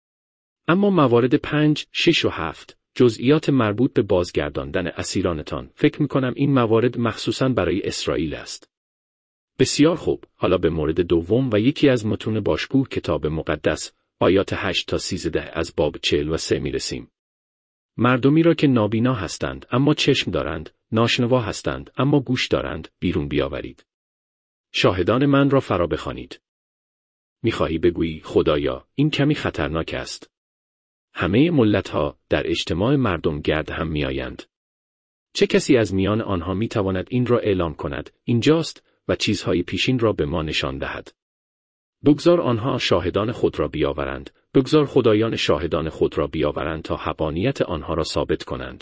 اما موارد پنج، شش و هفت، جزئیات مربوط به بازگرداندن اسیرانتان، فکر می‌کنم این موارد مخصوصاً برای اسرائیل است. بسیار خوب، حالا به مورد دوم و یکی از متون باشکوه کتاب مقدس، آیات هشت تا سیزده از باب چهل و سه می‌رسیم. مردمی را که نابینا هستند اما چشم دارند، ناشنوا هستند اما گوش دارند، بیرون بیاورید. شاهدان من را فرا بخوانید. می‌خواهی بگویی خدایا، این کمی خطرناک است. همه ملت‌ها در اجتماع مردم گرد هم می‌آیند. چه کسی از میان آنها می‌تواند این را اعلام کند، اینجاست، و چیزهای پیشین را به ما نشان دهد. بگذار آنها شاهدان خود را بیاورند، بگذار خدایان شاهدان خود را بیاورند تا حقانیت آنها را ثابت کنند.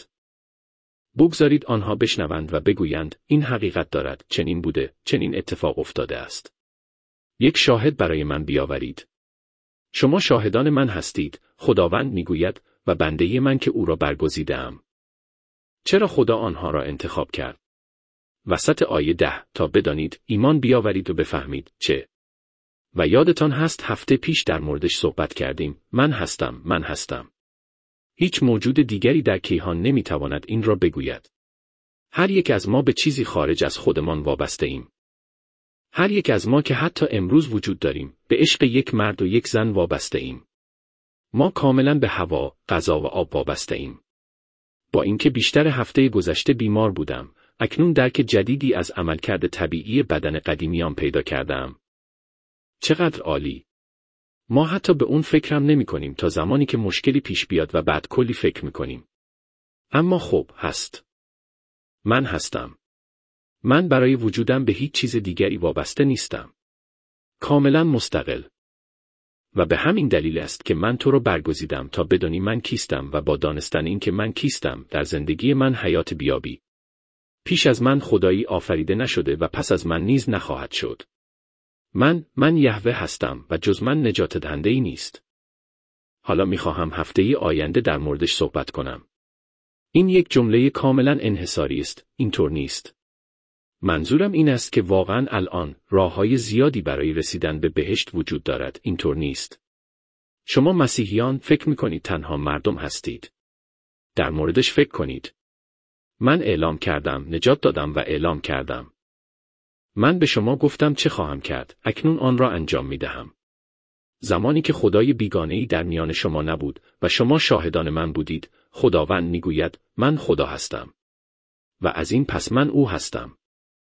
بگذارید آنها بشنوند و بگویند این حقیقت دارد، چنین بوده، چنین اتفاق افتاده است. یک شاهد برای من بیاورید. شما شاهدان من هستید، خداوند میگوید، و بنده من که او را برگزیده‌ام. چرا خدا آنها را انتخاب کرد؟ وسط آیه ده، تا بدانید، ایمان بیاورید و بفهمید، چه؟ و یادتان هست هفته پیش در موردش صحبت کردیم، من هستم، من هستم. هیچ موجود دیگری در کیهان نمیتواند این را بگوید. هر یک از ما به چیزی خارج از خودمان وابسته ایم. هر یک از ما که حتی امروز وجود داریم، به عشق یک مرد و یک زن وابسته ایم. ما کاملا به هوا، غذا و آب وابسته ایم. با اینکه بیشتر هفته گذشته بیمار بودم، اکنون درک جدیدی از عملکرد طبیعی بدن قدیمیام پیدا کردم. چقدر عالی! ما حتی به اون فکرم نمی کنیم تا زمانی که مشکلی پیش بیاد و بعد کلی فکر می کنیم. اما خب هست. من هستم. من برای وجودم به هیچ چیز دیگری وابسته نیستم. کاملا مستقل. و به همین دلیل است که من تو رو برگزیدم تا بدانی من کیستم و با دانستن این که من کیستم در زندگی من حیات بیابی. پیش از من خدایی آفریده نشده و پس از من نیز نخواهد شد. من، من یهوه هستم و جز من نجات دهنده‌ای نیست. حالا میخواهم هفته آینده در موردش صحبت کنم. این یک جمله کاملا انحصاری است، اینطور نیست. منظورم این است که واقعا الان راه‌های زیادی برای رسیدن به بهشت وجود دارد، اینطور نیست. شما مسیحیان فکر میکنید تنها مردم هستید. در موردش فکر کنید. من اعلام کردم، نجات دادم و اعلام کردم. من به شما گفتم چه خواهم کرد، اکنون آن را انجام می دهم. زمانی که خدای بیگانه‌ای در میان شما نبود و شما شاهدان من بودید، خداوند می گوید من خدا هستم. و از این پس من او هستم.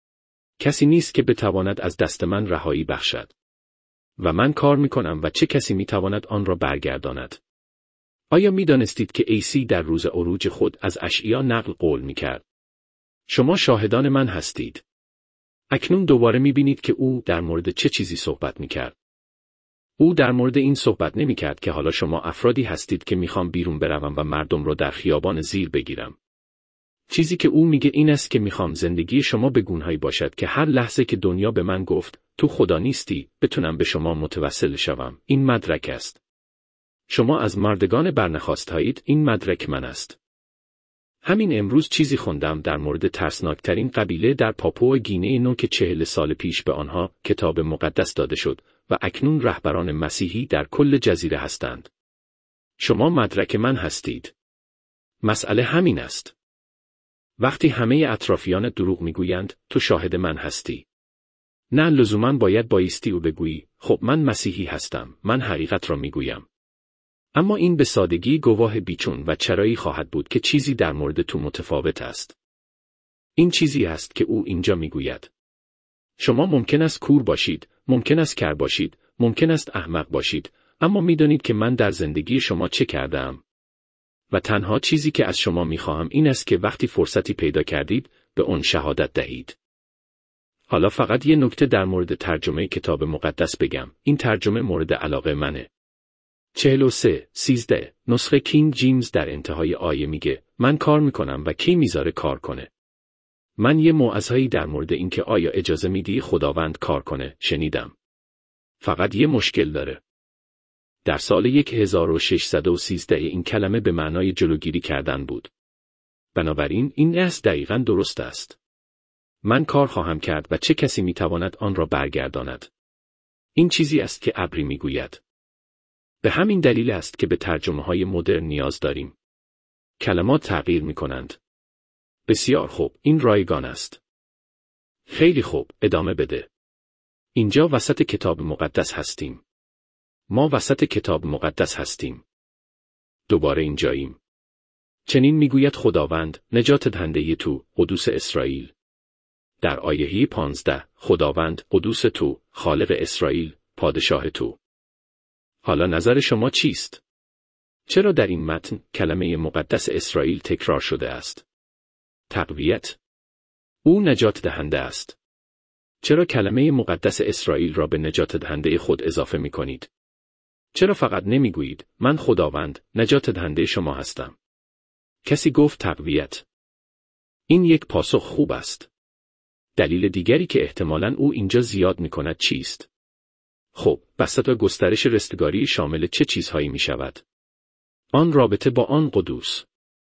کسی نیست که بتواند از دست من رهایی بخشد. و من کار می کنم و چه کسی می تواند آن را برگرداند. آیا می دانستید که عیسی در روز عروج خود از اشعیا نقل قول می کرد؟ شما شاهدان من هستید. اکنون دوباره می بینید که او در مورد چه چیزی صحبت می کرد. او در مورد این صحبت نمی کرد که حالا شما افرادی هستید که میخوام بیرون بروم و مردم رو در خیابان زیر بگیرم. چیزی که او میگه این است که میخوام زندگی شما به گونه‌ای باشد که هر لحظه که دنیا به من گفت تو خدا نیستی بتونم به شما متوسل شوم. این مدرک است. شما از مردگان برنخواستهایید، این مدرک من است. همین امروز چیزی خوندم در مورد ترسناکترین قبیله در پاپوو گینه نو که چهل سال پیش به آنها کتاب مقدس داده شد و اکنون رهبران مسیحی در کل جزیره هستند. شما مدرک من هستید. مسئله همین است. وقتی همه اطرافیان دروغ میگویند تو شاهد من هستی. نه لزوماً باید بایستی و بگویی خب من مسیحی هستم، من حقیقت را میگویم. اما این به سادگی گواه بیچون و چرایی خواهد بود که چیزی در مورد تو متفاوت است. این چیزی است که او اینجا میگوید. شما ممکن است کور باشید، ممکن است کر باشید، ممکن است احمق باشید، اما میدانید که من در زندگی شما چه کردم. و تنها چیزی که از شما میخواهم این است که وقتی فرصتی پیدا کردید به آن شهادت دهید. حالا فقط یه نکته در مورد ترجمه کتاب مقدس بگم. این ترجمه مورد علاقه منه. چهل و سه سیزده نسخه کینگ جیمز در انتهای آیه میگه من کار میکنم و کی میذاره کار کنه. من یه موعظه‌ای در مورد اینکه آیا اجازه میدی خداوند کار کنه شنیدم. فقط یه مشکل داره. در سال هزار و ششصد و سیزده این کلمه به معنای جلوگیری کردن بود. بنابراین این است دقیقاً درست است. من کار خواهم کرد و چه کسی میتواند آن را برگرداند. این چیزی است که ابری میگوید. به همین دلیل است که به ترجمه‌های مدرن نیاز داریم. کلمات تغییر می‌کنند. بسیار خوب، این رایگان است. خیلی خوب، ادامه بده. اینجا وسط کتاب مقدس هستیم. ما وسط کتاب مقدس هستیم. دوباره اینجاییم. چنین میگوید خداوند، نجات دهنده تو، قدوس اسرائیل. در آیه پانزده، خداوند، قدوس تو، خالق اسرائیل، پادشاه تو. حالا نظر شما چیست؟ چرا در این متن کلمه مقدس اسرائیل تکرار شده است؟ تقویت. او نجات دهنده است. چرا کلمه مقدس اسرائیل را به نجات دهنده خود اضافه می کنید؟ چرا فقط نمی گویید من خداوند نجات دهنده شما هستم؟ کسی گفت تقویت. این یک پاسخ خوب است. دلیل دیگری که احتمالاً او اینجا زیاد می کند چیست؟ خب، بساط و گسترش رستگاری شامل چه چیزهایی می شود؟ آن رابطه با آن قدوس.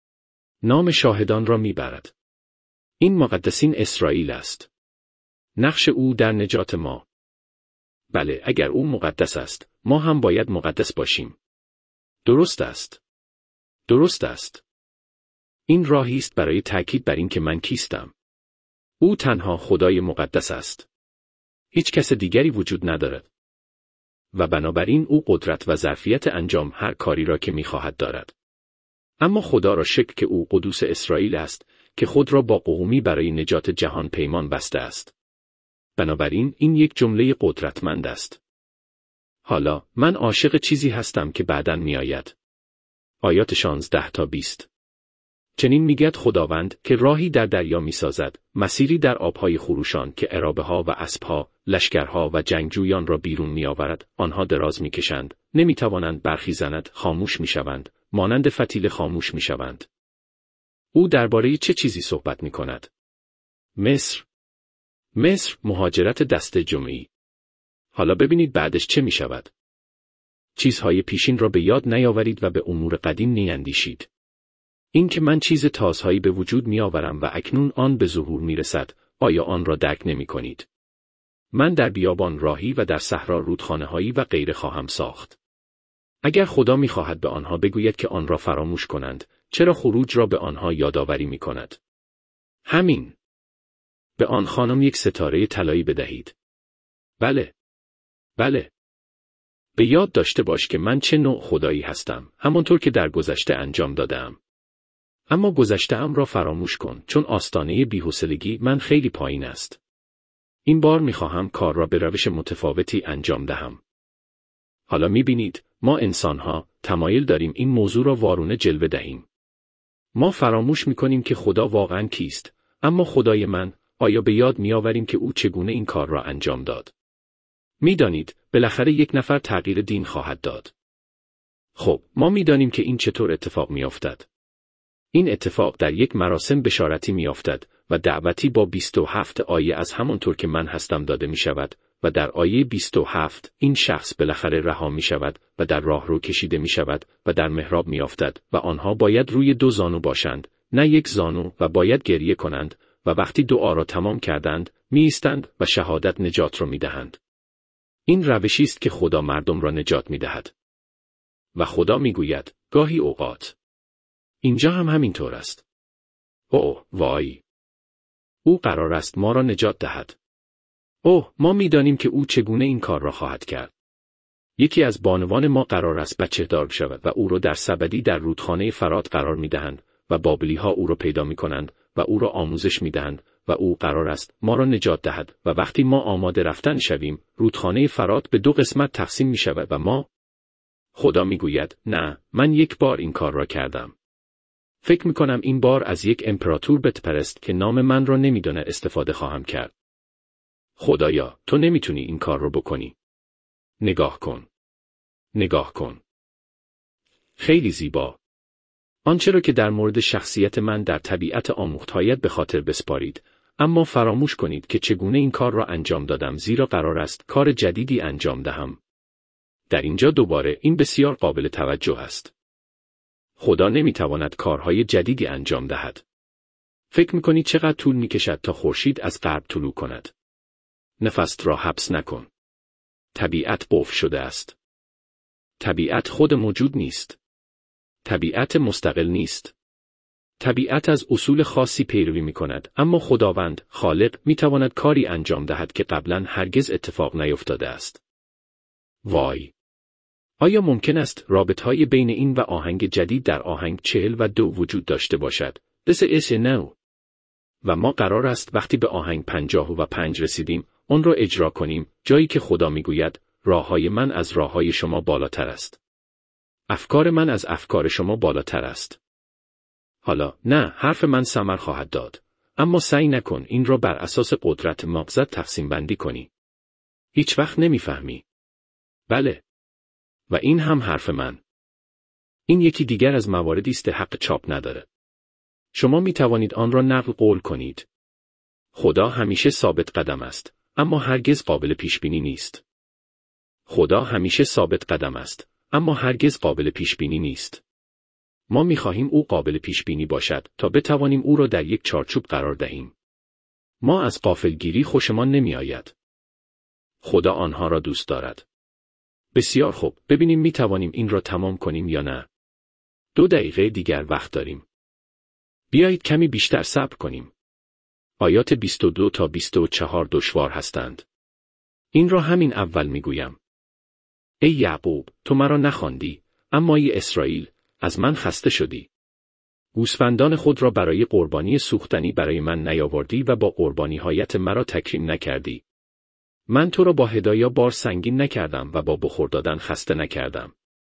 نام شاهدان را می برد. این مقدسین اسرائیل است. نقش او در نجات ما. بله، اگر او مقدس است، ما هم باید مقدس باشیم. درست است. درست است. این راهی است برای تأکید بر این که من کیستم. او تنها خدای مقدس است. هیچ کس دیگری وجود ندارد. و بنابراین او قدرت و ظرفیت انجام هر کاری را که می‌خواهد دارد. اما خدا را شکر که او قدوس اسرائیل است که خود را با قومی برای نجات جهان پیمان بسته است. بنابراین این یک جمله قدرتمند است. حالا من عاشق چیزی هستم که بعداً میآید. آیات شانزده تا بیست. چنین میگوید خداوند که راهی در دریا میسازد، مسیری در آبهای خروشان که عرابه‌ها و اسب‌ها، لشکرها و جنگجویان را بیرون میآورد. آنها دراز میکشند، نمیتوانند برخیزند، خاموش میشوند، مانند فتیل خاموش میشوند. او درباره چه چیزی صحبت میکند؟ مصر. مصر مهاجرت دست جمعی. حالا ببینید بعدش چه میشود. چیزهای پیشین را به یاد نیاورید و به امور قدیم نیندیشید. این که من چیز تازهایی به وجود می آورم و اکنون آن به ظهور می رسد، آیا آن را درک نمی کنید؟ من در بیابان راهی و در صحرا رودخانه هایی و غیره خواهم ساخت. اگر خدا می خواهد به آنها بگوید که آن را فراموش کنند، چرا خروج را به آنها یادآوری می کند؟ همین. به آن خانم یک ستاره طلایی بدهید. بله. بله. به یاد داشته باش که من چه نوع خدایی هستم، همانطور که در گذشته انجام دادم. اما گذشته‌ام را فراموش کن، چون آستانه بی‌حوصلگی من خیلی پایین است. این بار می‌خواهم کار را به روش متفاوتی انجام دهم. حالا می‌بینید، ما انسانها تمایل داریم این موضوع را وارونه جلوه دهیم. ما فراموش می‌کنیم که خدا واقعاً کیست، اما خدای من، آیا به یاد می‌آوریم که او چگونه این کار را انجام داد؟ می‌دانید، بالاخره یک نفر تغییر دین خواهد داد. خب، ما می‌دانیم که این چطور اتفاق می‌افتد. این اتفاق در یک مراسم بشارتی می‌افتد و دعوتی با بیست و هفت آیه از همانطور که من هستم داده می‌شود و در آیه بیست و هفت این شخص بالاخره رها می‌شود و در راهرو کشیده می‌شود و در محراب می‌افتد و آنها باید روی دو زانو باشند، نه یک زانو، و باید گریه کنند و وقتی دعا را تمام کردند، می‌ایستند و شهادت نجات را می‌دهند. این روشی است که خدا مردم را نجات می‌دهد. و خدا می‌گوید، گاهی اوقات اینجا هم همینطور است. اوه، وای. او قرار است ما را نجات دهد. اوه، ما می‌دانیم که او چگونه این کار را خواهد کرد. یکی از بانوان ما قرار است بچه دار شود و او را در سبدی در رودخانه فرات قرار می‌دهند و بابلی‌ها او را پیدا می‌کنند و او را آموزش می‌دهند و او قرار است ما را نجات دهد و وقتی ما آماده رفتن شویم، رودخانه فرات به دو قسمت تقسیم می‌شود و ما خدا می‌گوید، نه، من یک بار این کار را کردم. فکر می‌کنم این بار از یک امپراتور بتپرست که نام من را نمی‌داند استفاده خواهم کرد. خدایا، تو نمی‌تونی این کار رو بکنی. نگاه کن. نگاه کن. خیلی زیبا. آنچه را که در مورد شخصیت من در طبیعت آموختهایت به خاطر بسپارید، اما فراموش کنید که چگونه این کار را انجام دادم، زیرا قرار است کار جدیدی انجام دهم. در اینجا دوباره این بسیار قابل توجه است. خدا نمی‌تواند کارهای جدیدی انجام دهد. فکر می‌کنید چقدر طول می‌کشد تا خورشید از غرب طلوع کند؟ نفس را حبس نکن. طبیعت قفل شده است. طبیعت خود موجود نیست. طبیعت مستقل نیست. طبیعت از اصول خاصی پیروی می‌کند، اما خداوند، خالق، می‌تواند کاری انجام دهد که قبلاً هرگز اتفاق نیفتاده است. وای! آیا ممکن است رابطه‌های بین این و آهنگ جدید در آهنگ چهل و دو وجود داشته باشد؟ This is now. و ما قرار است وقتی به آهنگ پنجاه و پنج رسیدیم، آن را اجرا کنیم، جایی که خدا میگوید، راههای من از راههای شما بالاتر است. افکار من از افکار شما بالاتر است. حالا، نه، حرف من ثمر خواهد داد. اما سعی نکن این را بر اساس قدرت مغزت تقسیم بندی کنی. هیچ وقت نمیفهمی. بله. و این هم حرف من. این یکی دیگر از مواردی است حق چاپ نداره. شما می توانید آن را نقل قول کنید. خدا همیشه ثابت قدم است، اما هرگز قابل پیش بینی نیست. خدا همیشه ثابت قدم است، اما هرگز قابل پیش بینی نیست. ما می خواهیم او قابل پیش بینی باشد تا بتوانیم او را در یک چارچوب قرار دهیم. ما از غافلگیری خوشمان نمی آید. خدا آنها را دوست دارد. بسیار خوب، ببینیم می توانیم این را تمام کنیم یا نه. دو دقیقه دیگر وقت داریم. بیایید کمی بیشتر صبر کنیم. آیات بیست و دو تا بیست و چهار دشوار هستند. این را همین اول می گویم. ای یعقوب، تو مرا نخواندی، اما ای اسرائیل، از من خسته شدی. گوسفندان خود را برای قربانی سوختنی برای من نیاوردی و با قربانی هایت مرا تکریم نکردی. من تو را با هدایا بار سنگین نکردم و با بخور دادن خسته نکردم.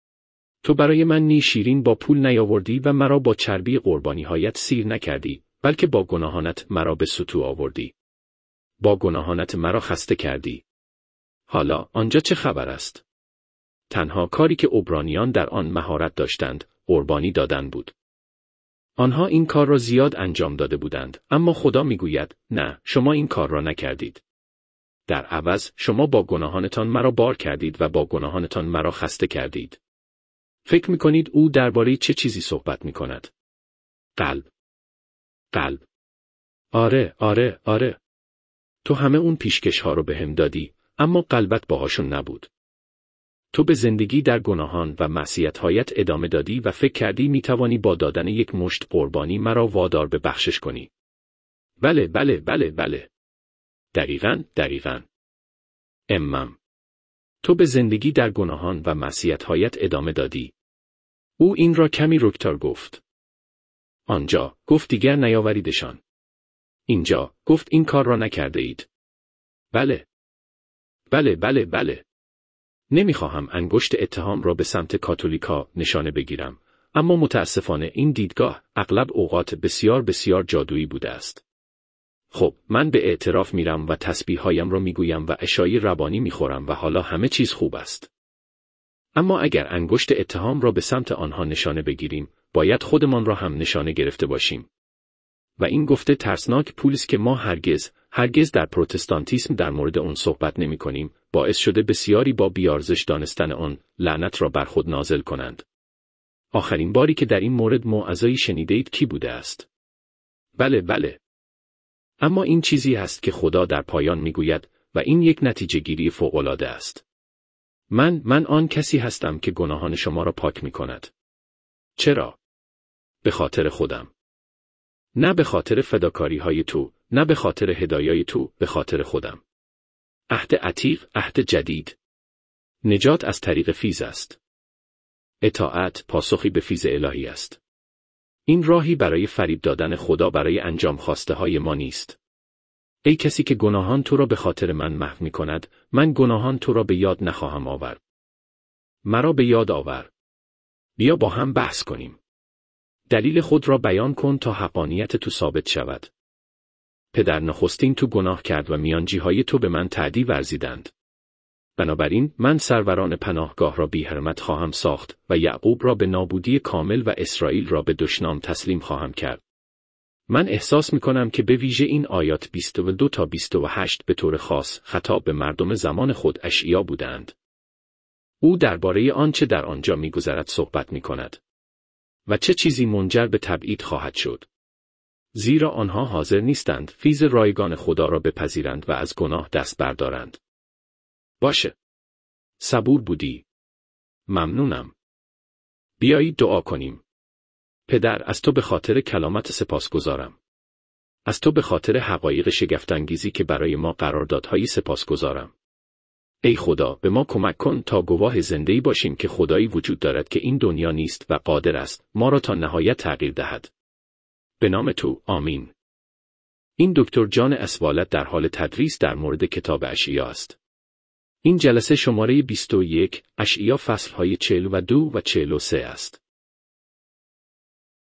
تو برای من نی شیرین با پول نیاوردی و مرا با چربی قربانی هایت سیر نکردی، بلکه با گناهانت مرا به سطوح آوردی. با گناهانت مرا خسته کردی. حالا آنجا چه خبر است؟ تنها کاری که عبرانیان در آن مهارت داشتند، قربانی دادن بود. آنها این کار را زیاد انجام داده بودند، اما خدا میگوید، نه، شما این کار را نکردید. در عوض شما با گناهانتان مرا بار کردید و با گناهانتان مرا خسته کردید. فکر میکنید او درباره چه چیزی صحبت میکند؟ قلب. قلب. آره، آره، آره. تو همه اون پیشکش ها رو به هم دادی، اما قلبت باهاشون نبود. تو به زندگی در گناهان و معصیت‌هایت ادامه دادی و فکر کردی میتوانی با دادن یک مشت قربانی مرا وادار به بخشش کنی. بله، بله، بله، بله. دقیقاً، دقیقاً. امم. تو به زندگی در گناهان و معصیت‌هایت ادامه دادی. او این را کمی رکتر گفت. آنجا گفت دیگر نیاوریدشان. اینجا گفت این کار را نکرده اید. بله. بله، بله، بله. نمیخواهم انگشت اتهام را به سمت کاتولیکا نشانه بگیرم، اما متاسفانه این دیدگاه اغلب اوقات بسیار بسیار جادویی بوده است. خب، من به اعتراف میرم و تسبیح‌هایم را میگویم و عشای ربانی میخورم و حالا همه چیز خوب است. اما اگر انگشت اتهام را به سمت آنها نشانه بگیریم، باید خودمان را هم نشانه گرفته باشیم. و این گفته ترسناک پولیس که ما هرگز، هرگز در پروتستانتیسم در مورد آن صحبت نمی کنیم، باعث شده بسیاری با بیارزش دانستن آن لعنت را بر خود نازل کنند. آخرین باری که در این مورد موعظه‌ای شنیدید کی بوده است؟ بله بله. اما این چیزی است که خدا در پایان میگوید و این یک نتیجه گیری فوق‌العاده است. من، من آن کسی هستم که گناهان شما را پاک می کند. چرا؟ به خاطر خودم. نه به خاطر فداکاری های تو، نه به خاطر هدایای تو، به خاطر خودم. عهد عتیق، عهد جدید. نجات از طریق فیض است. اطاعت پاسخی به فیض الهی است. این راهی برای فریب دادن خدا برای انجام خواسته های ما نیست. ای کسی که گناهان تو را به خاطر من محو می کند، من گناهان تو را به یاد نخواهم آورد. مرا به یاد آور. بیا با هم بحث کنیم. دلیل خود را بیان کن تا حقانیت تو ثابت شود. پدر نخستین تو گناه کرد و میانجیهای تو به من تعدی ورزیدند. بنابراین من سروران پناهگاه را بی حرمت خواهم ساخت و یعقوب را به نابودی کامل و اسرائیل را به دشنام تسلیم خواهم کرد. من احساس می کنم که به ویژه این آیات بیست و دو تا بیست و هشت به طور خاص خطاب به مردم زمان خود اشعیا بودند. او درباره آنچه در آنجا می‌گذرد صحبت می‌کند. و چه چیزی منجر به تبعید خواهد شد. زیرا آنها حاضر نیستند فیض رایگان خدا را بپذیرند و از گناه دست بردارند. باشه. صبور بودی. ممنونم. بیایید دعا کنیم. پدر، از تو به خاطر کلامت سپاسگزارم. از تو به خاطر حقایق شگفت‌انگیزی که برای ما قراردادهایی سپاسگزارم. ای خدا، به ما کمک کن تا گواه زنده‌ای باشیم که خدایی وجود دارد که این دنیا نیست و قادر است ما را تا نهایت تغییر دهد. به نام تو، آمین. این دکتر جان اسوالت در حال تدریس در مورد کتاب اشعیا است. این جلسه شماره بیست و یک، اشعیا فصل‌های چهل و دو و چهل و سه است.